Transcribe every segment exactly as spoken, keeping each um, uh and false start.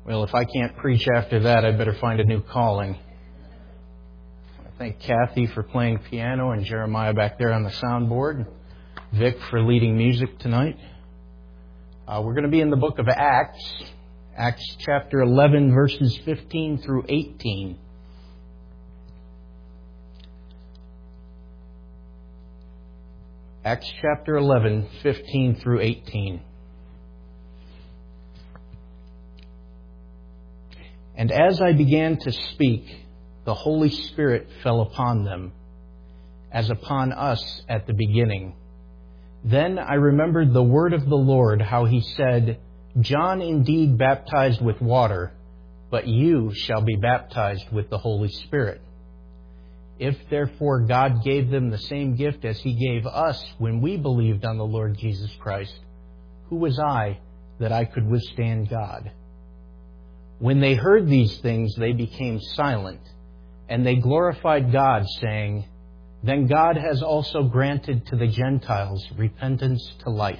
Well, if I can't preach after that, I better find a new calling. I thank Kathy for playing piano and Jeremiah back there on the soundboard. Vic for leading music tonight. Uh, we're going to be in the book of Acts, Acts chapter eleven, verses fifteen through eighteen. Acts chapter eleven, fifteen through eighteen. And as I began to speak, the Holy Spirit fell upon them, as upon us at the beginning. Then I remembered the word of the Lord, how he said, John indeed baptized with water, but you shall be baptized with the Holy Spirit. If therefore God gave them the same gift as he gave us when we believed on the Lord Jesus Christ, who was I that I could withstand God? When they heard these things, they became silent, and they glorified God, saying, Then God has also granted to the Gentiles repentance to life.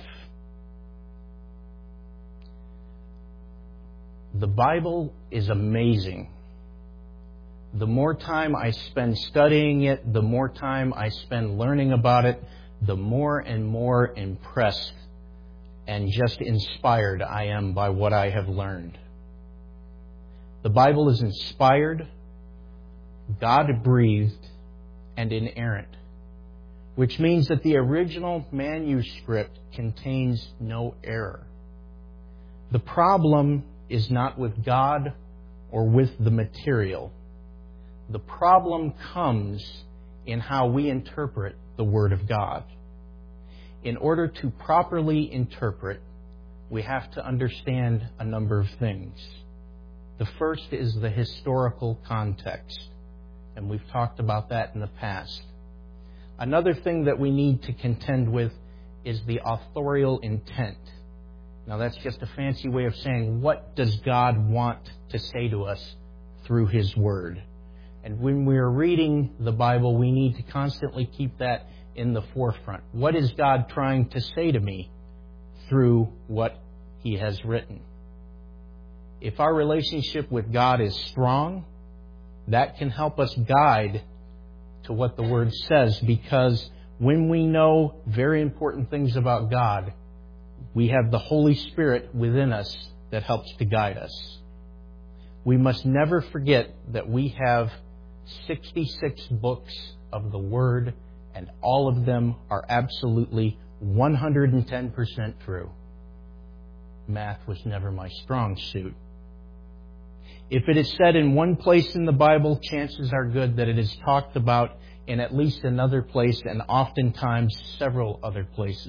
The Bible is amazing. The more time I spend studying it, the more time I spend learning about it, the more and more impressed and just inspired I am by what I have learned. The Bible is inspired, God-breathed, and inerrant, which means that the original manuscript contains no error. The problem is not with God or with the material. The problem comes in how we interpret the Word of God. In order to properly interpret, we have to understand a number of things. The first is the historical context, and we've talked about that in the past. Another thing that we need to contend with is the authorial intent. Now, that's just a fancy way of saying, what does God want to say to us through His Word? And when we're reading the Bible, we need to constantly keep that in the forefront. What is God trying to say to me through what He has written? If our relationship with God is strong, that can help us guide to what the Word says, because when we know very important things about God, we have the Holy Spirit within us that helps to guide us. We must never forget that we have sixty-six books of the Word, and all of them are absolutely one hundred ten percent true. Math was never my strong suit. If it is said in one place in the Bible, chances are good that it is talked about in at least another place, and oftentimes several other places.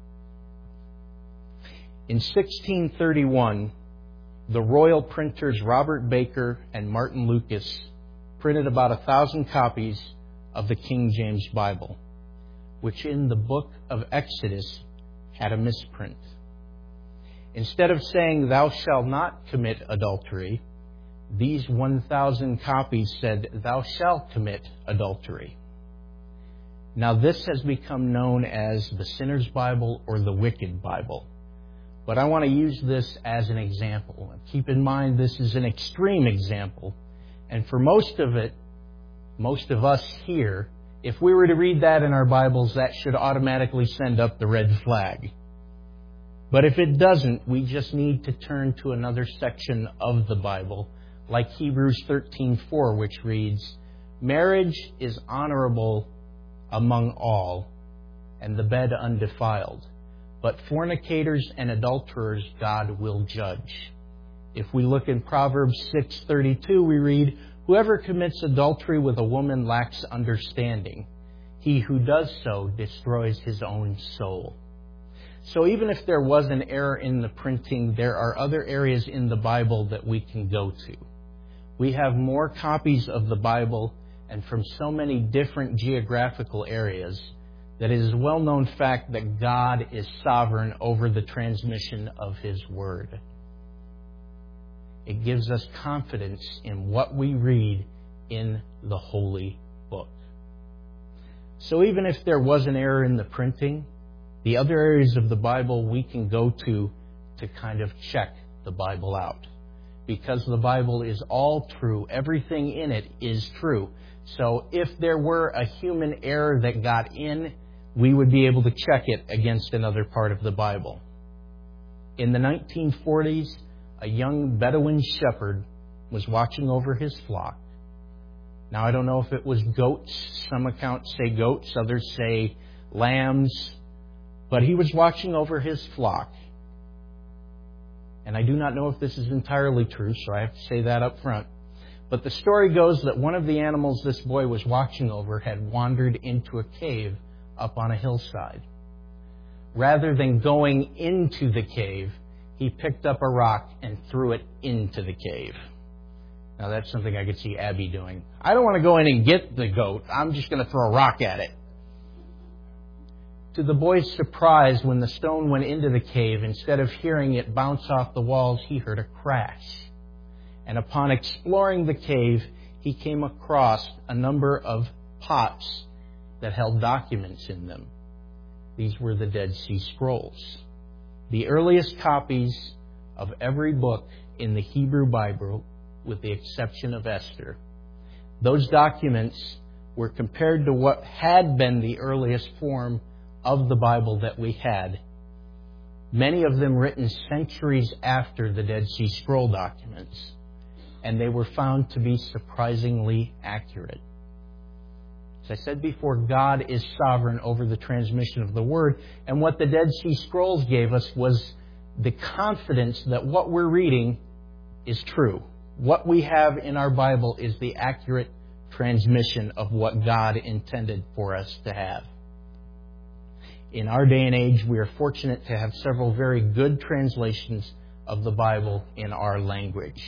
In sixteen thirty-one, the royal printers Robert Baker and Martin Lucas printed about a thousand copies of the King James Bible, which in the book of Exodus had a misprint. Instead of saying, Thou shalt not commit adultery, these one thousand copies said, Thou shalt commit adultery. Now this has become known as the Sinner's Bible or the Wicked Bible. But I want to use this as an example. Keep in mind this is an extreme example. And for most of it, most of us here, if we were to read that in our Bibles, that should automatically send up the red flag. But if it doesn't, we just need to turn to another section of the Bible, like Hebrews thirteen four, which reads, Marriage is honorable among all, and the bed undefiled. But fornicators and adulterers God will judge. If we look in Proverbs six thirty-two, we read, Whoever commits adultery with a woman lacks understanding. He who does so destroys his own soul. So even if there was an error in the printing, there are other areas in the Bible that we can go to. We have more copies of the Bible and from so many different geographical areas that it is a well-known fact that God is sovereign over the transmission of His Word. It gives us confidence in what we read in the Holy Book. So even if there was an error in the printing, the other areas of the Bible we can go to to kind of check the Bible out. because the Bible is all true. Everything in it is true. So if there were a human error that got in, we would be able to check it against another part of the Bible. In the nineteen forties, a young Bedouin shepherd was watching over his flock. Now, I don't know if it was goats. Some accounts say goats, others say lambs. But he was watching over his flock. And I do not know if this is entirely true, so I have to say that up front. But the story goes that one of the animals this boy was watching over had wandered into a cave up on a hillside. Rather than going into the cave, he picked up a rock and threw it into the cave. Now that's something I could see Abby doing. I don't want to go in and get the goat. I'm just going to throw a rock at it. To the boy's surprise, when the stone went into the cave, instead of hearing it bounce off the walls, he heard a crash. And upon exploring the cave, he came across a number of pots that held documents in them. These were the Dead Sea Scrolls, the earliest copies of every book in the Hebrew Bible, with the exception of Esther. Those documents were compared to what had been the earliest form of the Bible that we had, many of them written centuries after the Dead Sea Scroll documents, and they were found to be surprisingly accurate. As I said before, God is sovereign over the transmission of the Word, and what the Dead Sea Scrolls gave us was the confidence that what we're reading is true. What we have in our Bible is the accurate transmission of what God intended for us to have. In our day and age, we are fortunate to have several very good translations of the Bible in our language.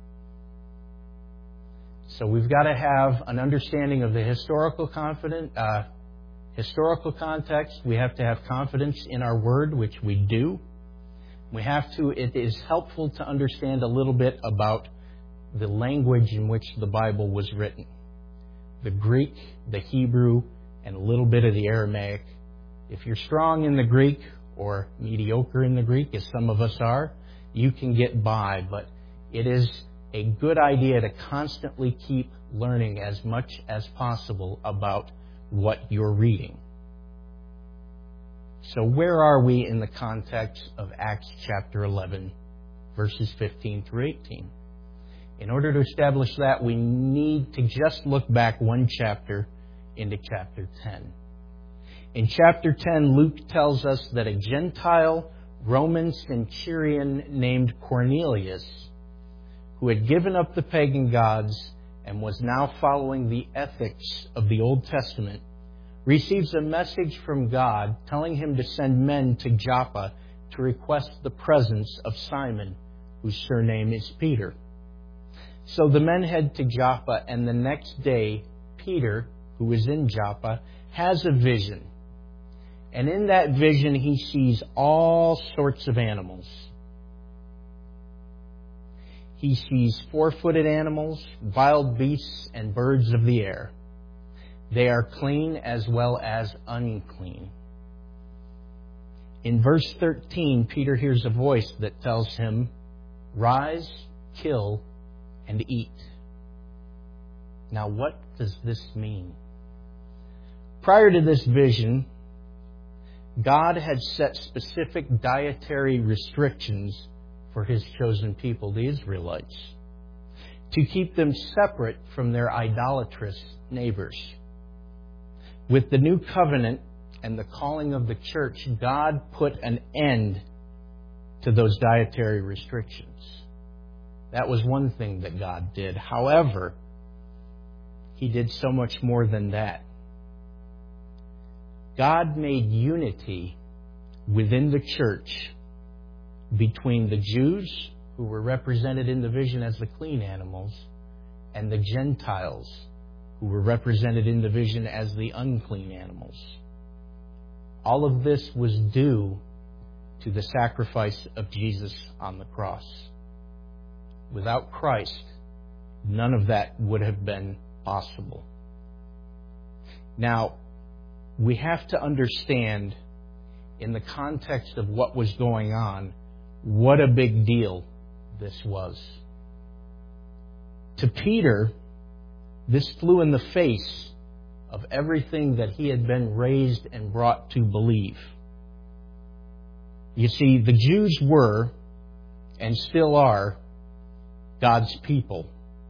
So we've got to have an understanding of the historical confident, uh, historical context. We have to have confidence in our Word, which we do. We have to. It is helpful to understand a little bit about the language in which the Bible was written. The Greek, the Hebrew, and a little bit of the Aramaic. If you're strong in the Greek or mediocre in the Greek, as some of us are, you can get by. But it is a good idea to constantly keep learning as much as possible about what you're reading. So where are we in the context of Acts chapter eleven, verses fifteen through eighteen? In order to establish that, we need to just look back one chapter into chapter ten. In chapter ten, Luke tells us that a Gentile Roman centurion named Cornelius, who had given up the pagan gods and was now following the ethics of the Old Testament, receives a message from God telling him to send men to Joppa to request the presence of Simon, whose surname is Peter. So the men head to Joppa, and the next day, Peter, who is in Joppa, has a vision. And in that vision, he sees all sorts of animals. He sees four-footed animals, wild beasts, and birds of the air. They are clean as well as unclean. In verse thirteen, Peter hears a voice that tells him, "Rise, kill, and eat." Now, what does this mean? Prior to this vision, God had set specific dietary restrictions for His chosen people, the Israelites, to keep them separate from their idolatrous neighbors. With the new covenant and the calling of the church, God put an end to those dietary restrictions. That was one thing that God did. However, He did so much more than that. God made unity within the church between the Jews, who were represented in the vision as the clean animals, and the Gentiles, who were represented in the vision as the unclean animals. All of this was due to the sacrifice of Jesus on the cross. Without Christ, none of that would have been possible. Now, we have to understand, in the context of what was going on, what a big deal this was. To Peter, this flew in the face of everything that he had been raised and brought to believe. You see, the Jews were, and still are, God's people.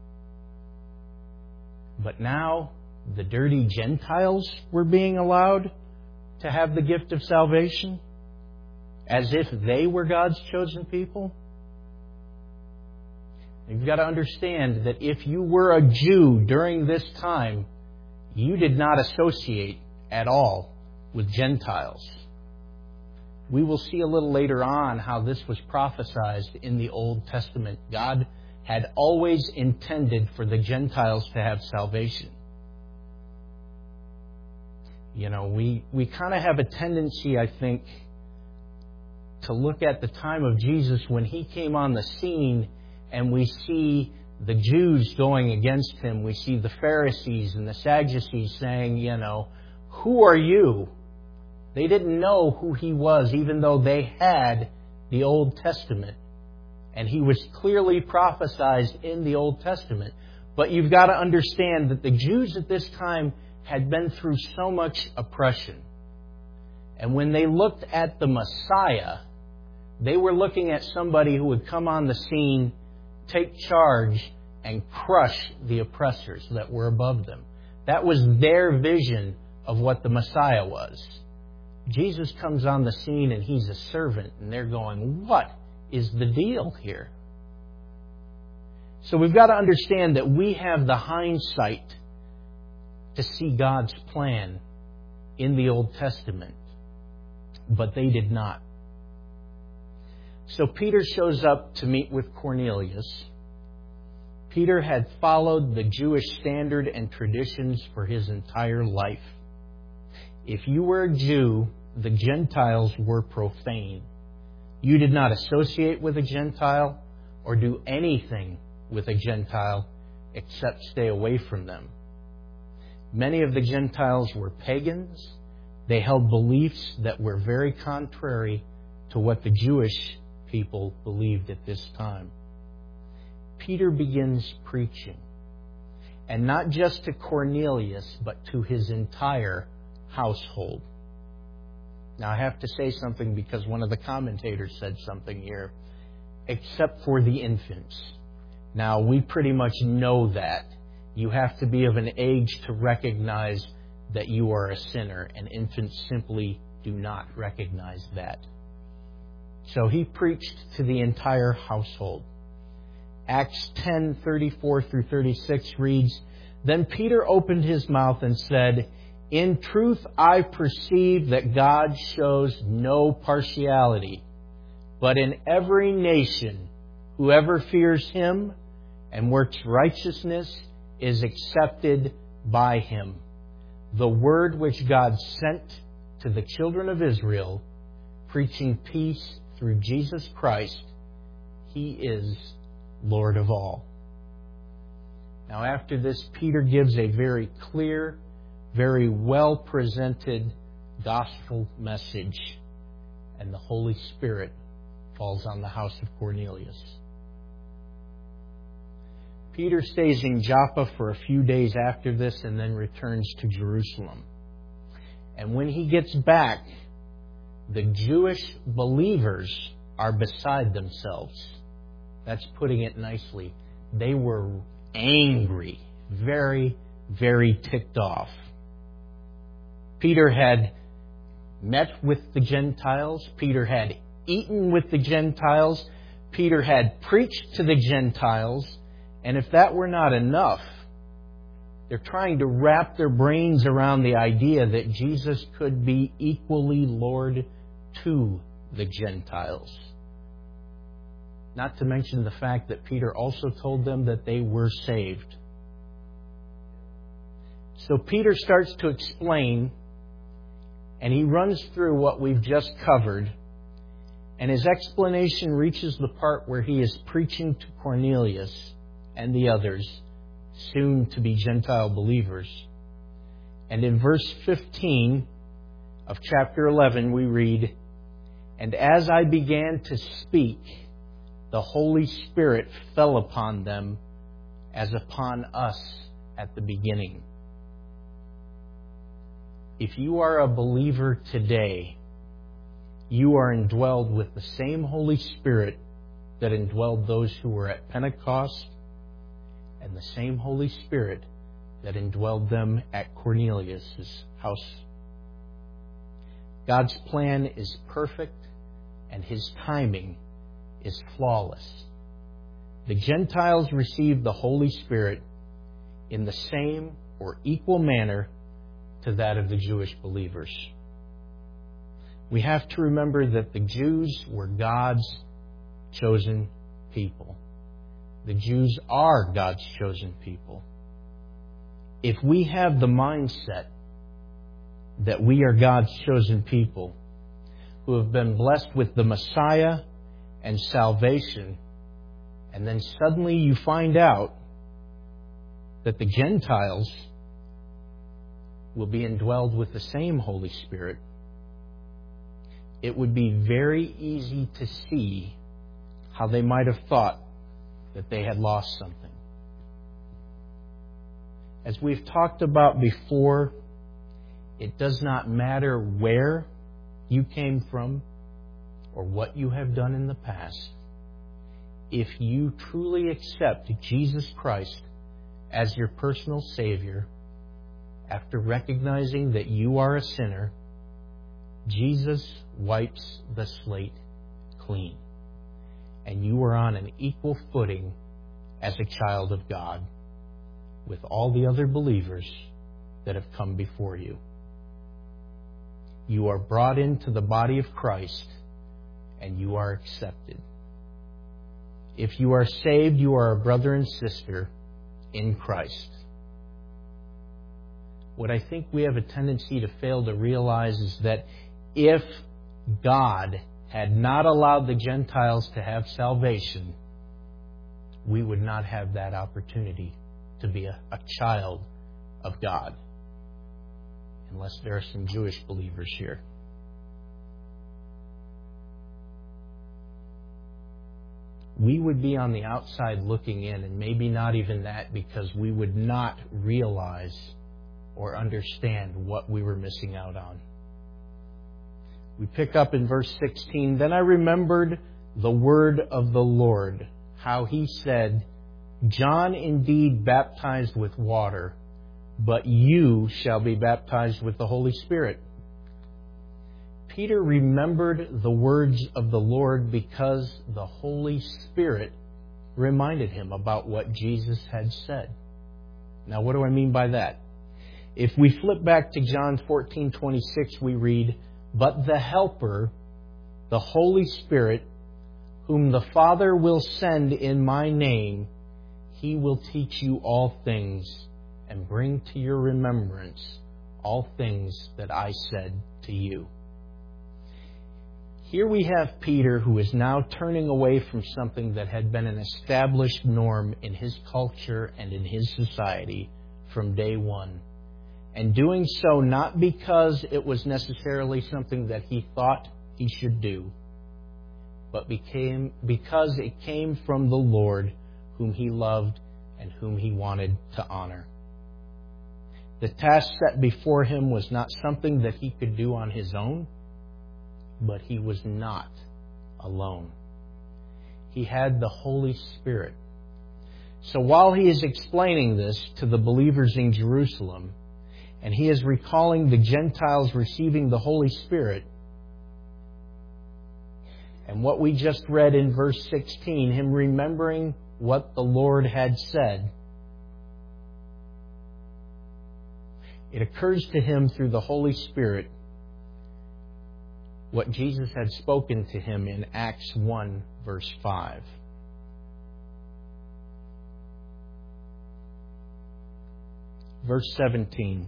But now, the dirty Gentiles were being allowed to have the gift of salvation, as if they were God's chosen people. You've got to understand that if you were a Jew during this time, you did not associate at all with Gentiles. We will see a little later on how this was prophesied in the Old Testament. God had always intended for the Gentiles to have salvation. You know, we, we kind of have a tendency, I think, to look at the time of Jesus when He came on the scene, and we see the Jews going against Him. We see the Pharisees and the Sadducees saying, you know, who are you? They didn't know who He was, even though they had the Old Testament. And He was clearly prophesied in the Old Testament. But you've got to understand that the Jews at this time had been through so much oppression. And when they looked at the Messiah, they were looking at somebody who would come on the scene, take charge, and crush the oppressors that were above them. That was their vision of what the Messiah was. Jesus comes on the scene and He's a servant, and they're going, what is the deal here? So we've got to understand that we have the hindsight to see God's plan in the Old Testament, but they did not. So Peter shows up to meet with Cornelius. Peter had followed the Jewish standard and traditions for his entire life. If you were a Jew, the Gentiles were profane. You did not associate with a Gentile or do anything with a Gentile except stay away from them. Many of the Gentiles were pagans. They held beliefs that were very contrary to what the Jewish people believed at this time. Peter begins preaching, and not just to Cornelius, but to his entire household. Now I have to say something because one of the commentators said something here, except for the infants. Now we pretty much know that. You have to be of an age to recognize that you are a sinner, and infants simply do not recognize that. So he preached to the entire household. Acts ten, thirty-four through thirty-six reads, Then Peter opened his mouth and said, In truth I perceive that God shows no partiality, but in every nation whoever fears Him and works righteousness is accepted by Him. The word which God sent to the children of Israel, preaching peace through Jesus Christ, He is Lord of all. Now after this, Peter gives a very clear, very well presented gospel message, and the Holy Spirit falls on the house of Cornelius. Peter stays in Joppa for a few days after this and then returns to Jerusalem. And when he gets back, the Jewish believers are beside themselves. That's putting it nicely. They were angry, very, very ticked off. Peter had met with the Gentiles. Peter had eaten with the Gentiles. Peter had preached to the Gentiles. And if that were not enough, they're trying to wrap their brains around the idea that Jesus could be equally Lord to the Gentiles. Not to mention the fact that Peter also told them that they were saved. So Peter starts to explain, and he runs through what we've just covered, and his explanation reaches the part where he is preaching to Cornelius and the others, soon to be Gentile believers. And in verse fifteen of chapter eleven we read, And as I began to speak, the Holy Spirit fell upon them, as upon us at the beginning. If you are a believer today, you are indwelled with the same Holy Spirit that indwelled those who were at Pentecost, and the same Holy Spirit that indwelled them at Cornelius' house. God's plan is perfect, and His timing is flawless. The Gentiles received the Holy Spirit in the same or equal manner to that of the Jewish believers. We have to remember that the Jews were God's chosen people. The Jews are God's chosen people. If we have the mindset that we are God's chosen people who have been blessed with the Messiah and salvation, and then suddenly you find out that the Gentiles will be indwelled with the same Holy Spirit, it would be very easy to see how they might have thought that they had lost something. As we've talked about before, it does not matter where you came from or what you have done in the past. If you truly accept Jesus Christ as your personal Savior, after recognizing that you are a sinner, Jesus wipes the slate clean, and you are on an equal footing as a child of God with all the other believers that have come before you. You are brought into the body of Christ, and you are accepted. If you are saved, you are a brother and sister in Christ. What I think we have a tendency to fail to realize is that if God had not allowed the Gentiles to have salvation, we would not have that opportunity to be a, a child of God. Unless there are some Jewish believers here. We would be on the outside looking in, and maybe not even that, because we would not realize or understand what we were missing out on. We pick up in verse sixteen, "Then I remembered the word of the Lord, how He said, 'John indeed baptized with water, but you shall be baptized with the Holy Spirit.'" Peter remembered the words of the Lord because the Holy Spirit reminded him about what Jesus had said. Now, what do I mean by that? If we flip back to John fourteen twenty-six, we read, "But the Helper, the Holy Spirit, whom the Father will send in my name, He will teach you all things and bring to your remembrance all things that I said to you." Here we have Peter, who is now turning away from something that had been an established norm in his culture and in his society from day one. And doing so not because it was necessarily something that he thought he should do, but became because it came from the Lord, whom he loved and whom he wanted to honor. The task set before him was not something that he could do on his own, but he was not alone. He had the Holy Spirit. So while he is explaining this to the believers in Jerusalem, and he is recalling the Gentiles receiving the Holy Spirit, and what we just read in verse sixteen, him remembering what the Lord had said, it occurs to him through the Holy Spirit what Jesus had spoken to him in Acts one, verse five. Verse seventeen.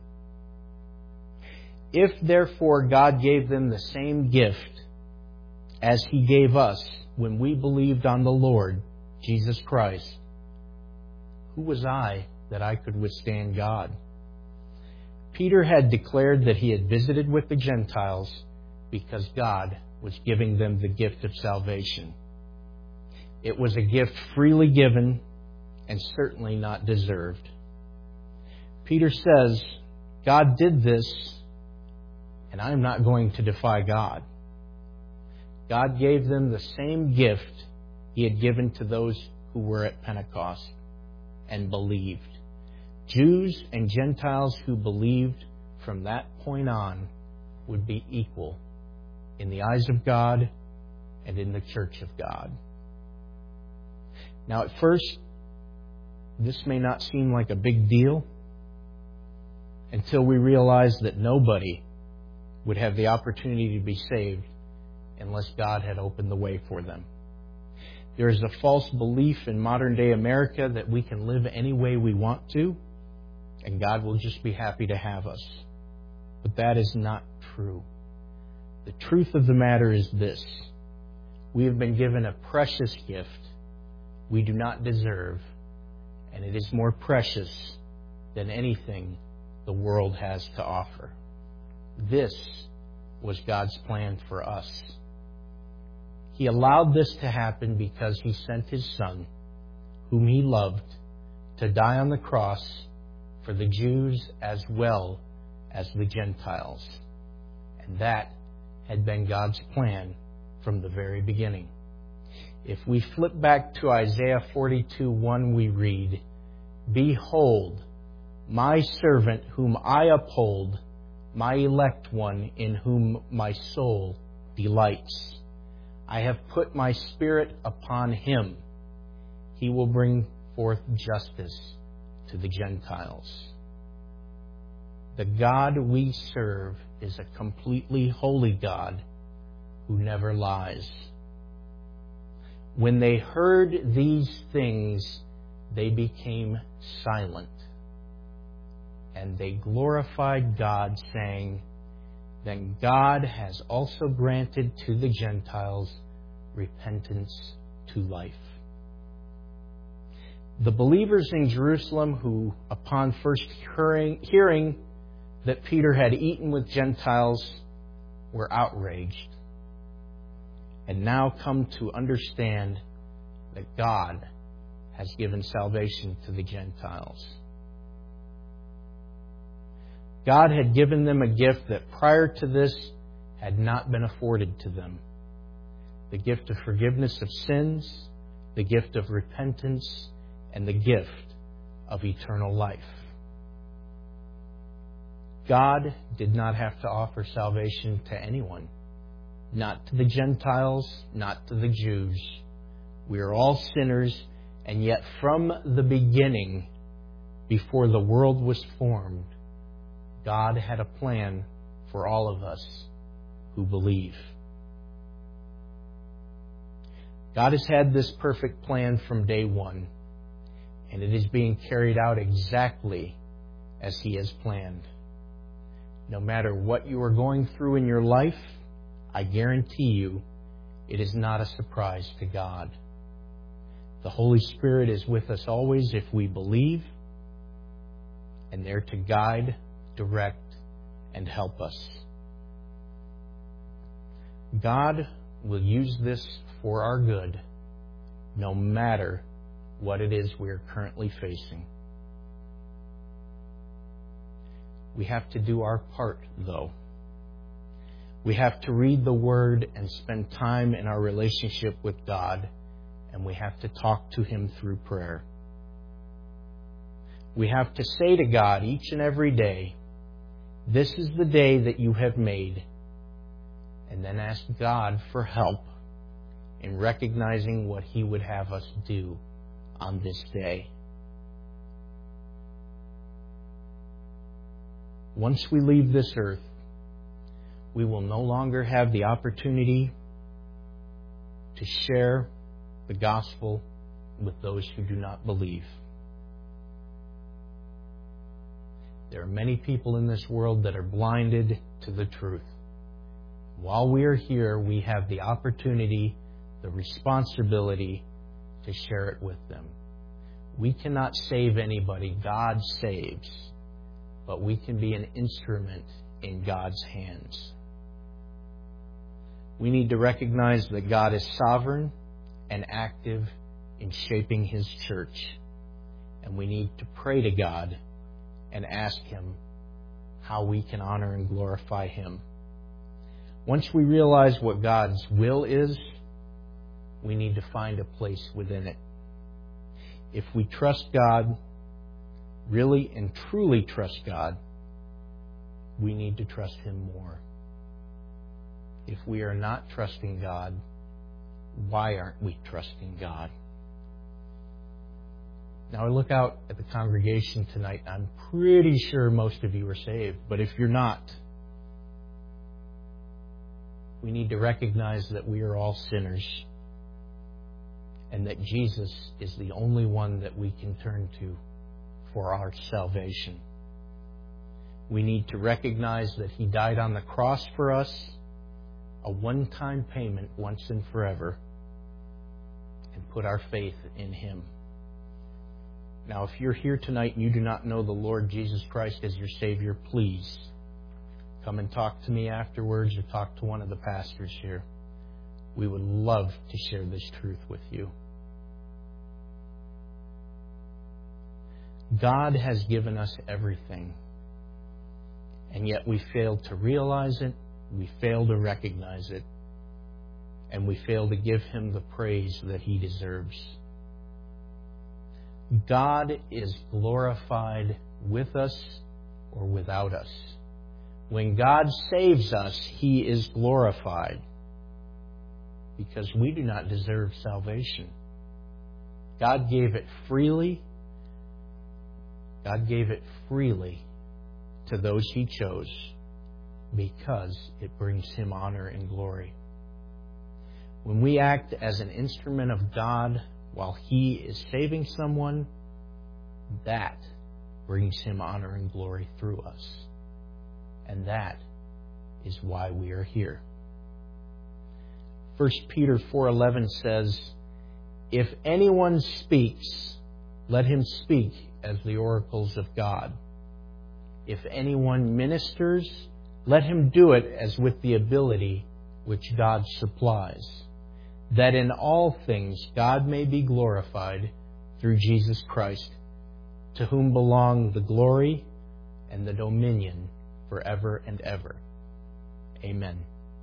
"If therefore God gave them the same gift as He gave us when we believed on the Lord Jesus Christ, who was I that I could withstand God?" Peter had declared that he had visited with the Gentiles because God was giving them the gift of salvation. It was a gift freely given, and certainly not deserved. Peter says, God did this, and I'm not going to defy God. God gave them the same gift He had given to those who were at Pentecost and believed. Jews and Gentiles who believed from that point on would be equal in the eyes of God and in the church of God. Now, at first, this may not seem like a big deal until we realize that nobody would have the opportunity to be saved unless God had opened the way for them. There is a false belief in modern-day America that we can live any way we want to, and God will just be happy to have us. But that is not true. The truth of the matter is this: we have been given a precious gift we do not deserve, and it is more precious than anything the world has to offer. This was God's plan for us. He allowed this to happen because He sent His Son, whom He loved, to die on the cross for the Jews as well as the Gentiles. And that had been God's plan from the very beginning. If we flip back to Isaiah forty-two one, we read, "Behold, my servant whom I uphold, my elect one in whom my soul delights. I have put my Spirit upon him. He will bring forth justice to the Gentiles." The God we serve is a completely holy God who never lies. When they heard these things, they became silent, and they glorified God, saying, "Then God has also granted to the Gentiles repentance to life." The believers in Jerusalem who, upon first hearing, hearing that Peter had eaten with Gentiles, were outraged, and now come to understand that God has given salvation to the Gentiles. God had given them a gift that prior to this had not been afforded to them. The gift of forgiveness of sins, the gift of repentance, and the gift of eternal life. God did not have to offer salvation to anyone. Not to the Gentiles, not to the Jews. We are all sinners, and yet from the beginning, before the world was formed, God had a plan for all of us who believe. God has had this perfect plan from day one, and it is being carried out exactly as He has planned. No matter what you are going through in your life, I guarantee you it is not a surprise to God. The Holy Spirit is with us always if we believe, and there to guide, direct, and help us. God will use this for our good, no matter what it is we are currently facing. We have to do our part, though. We have to read the Word and spend time in our relationship with God, and we have to talk to Him through prayer. We have to say to God each and every day, "This is the day that you have made," and then ask God for help in recognizing what He would have us do on this day. Once we leave this earth, we will no longer have the opportunity to share the gospel with those who do not believe. There are many people in this world that are blinded to the truth. While we are here, we have the opportunity, the responsibility to share it with them. We cannot save anybody. God saves. But we can be an instrument in God's hands. We need to recognize that God is sovereign and active in shaping His church. And we need to pray to God and ask Him how we can honor and glorify Him. Once we realize what God's will is, we need to find a place within it. If we trust God, really and truly trust God, we need to trust Him more. If we are not trusting God, why aren't we trusting God? Now, I look out at the congregation tonight, and I'm pretty sure most of you are saved. But if you're not, we need to recognize that we are all sinners and that Jesus is the only one that we can turn to for our salvation. We need to recognize that He died on the cross for us, a one-time payment once and forever, and put our faith in Him. Now, if you're here tonight and you do not know the Lord Jesus Christ as your Savior, please come and talk to me afterwards or talk to one of the pastors here. We would love to share this truth with you. God has given us everything, and yet we fail to realize it, we fail to recognize it, and we fail to give Him the praise that He deserves. God is glorified with us or without us. When God saves us, He is glorified because we do not deserve salvation. God gave it freely. God gave it freely to those He chose because it brings Him honor and glory. When we act as an instrument of God while He is saving someone, that brings Him honor and glory through us. And that is why we are here. First Peter four eleven says, "If anyone speaks, let him speak as the oracles of God. If anyone ministers, let him do it as with the ability which God supplies, that in all things God may be glorified through Jesus Christ, to whom belong the glory and the dominion forever and ever. Amen."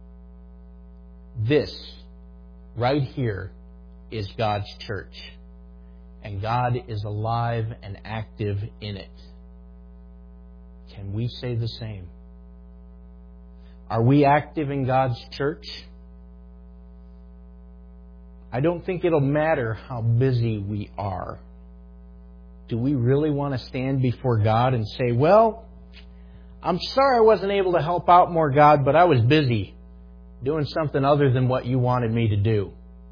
This, right here, is God's church, and God is alive and active in it. Can we say the same? Are we active in God's church? I don't think it'll matter how busy we are. Do we really want to stand before God and say, "Well, I'm sorry I wasn't able to help out more, God, but I was busy doing something other than what you wanted me to do"?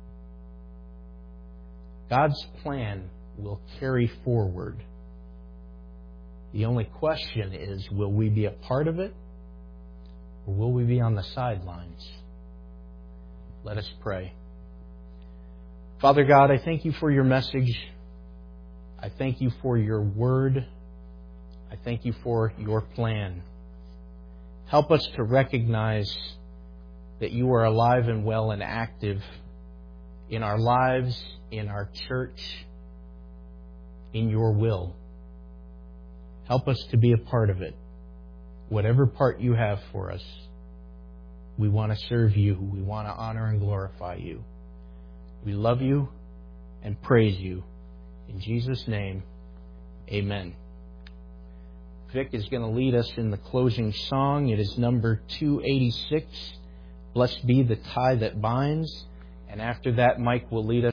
God's plan will carry forward. The only question is, will we be a part of it, or will we be on the sidelines? Let us pray. Father God, I thank You for Your message. I thank You for Your word. I thank You for Your plan. Help us to recognize that You are alive and well and active in our lives, in our church, in Your will. Help us to be a part of it. Whatever part You have for us, we want to serve You. We want to honor and glorify You. We love You and praise You. In Jesus' name, amen. Vic is going to lead us in the closing song. It is number two eighty-six, "Blessed Be the Tie That Binds." And after that, Mike will lead us